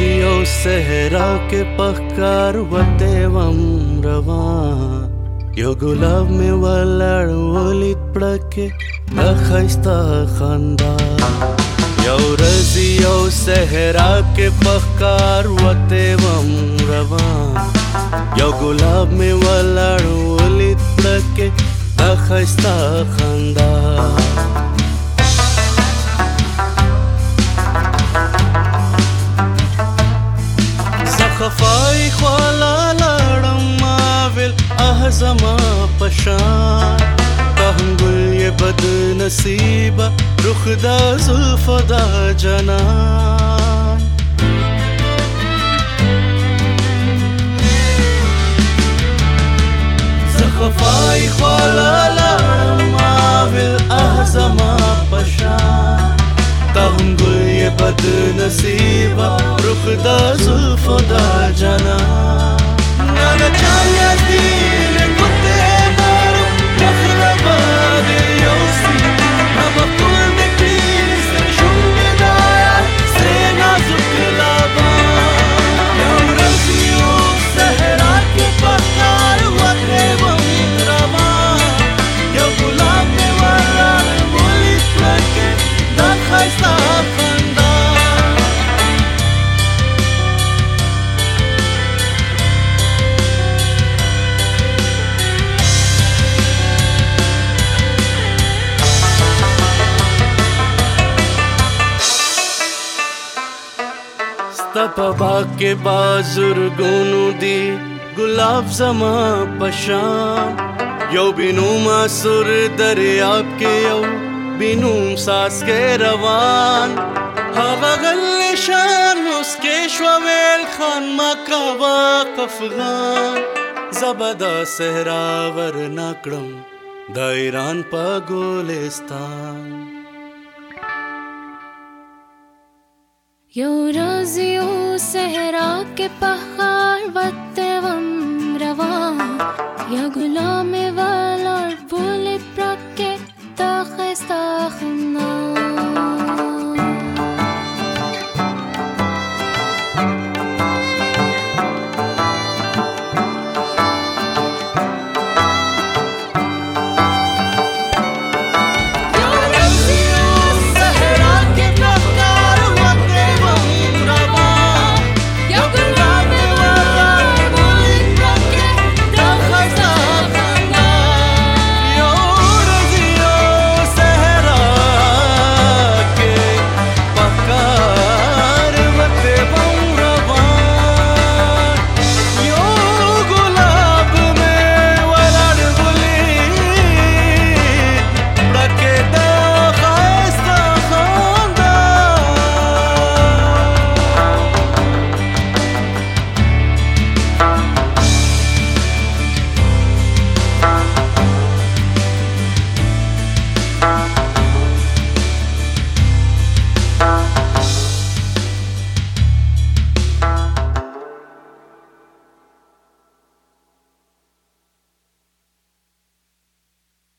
رزیو صحرا کې پخکار وته وم روان یو ګلاب مې ولړ ولید پړکه اخستا خندا یو رزیو صحرا کې پخکار وته وم روان یو ګلاب مې ولړ ولید پړکه اخستا خندا خفای خوالا لړم ماویل زما پشان تهم گل یہ بد نصیبہ رخ دا زلف دا جنان زخفای خوالا لړم ماویل زما پشان تهم گل یہ بد نصیبہ رخ دا زلف دا جنان نانا چایا دین کتے نارو مخربا دے یوسی نما کل دکلیس شنگ دایا سینا زکلابا یو رزیو صحرا کے پکار وطے ومدرما یو گلاب میں والا مولی پلکے دا خیستا خندان تپا باغ کے بازرگونو دی گلاب زما پشان یو بینوم سر دریاب کے یو بینوم ساس کے روان هغه غل شان اس کے شویل خان مکاوا افغان زبدا صحرا ور نکړم د ایران په ګلستان یو رزیو صحرا کے پہاڑ وتے وم روان یا غلام والا بولے پرکے تا خستا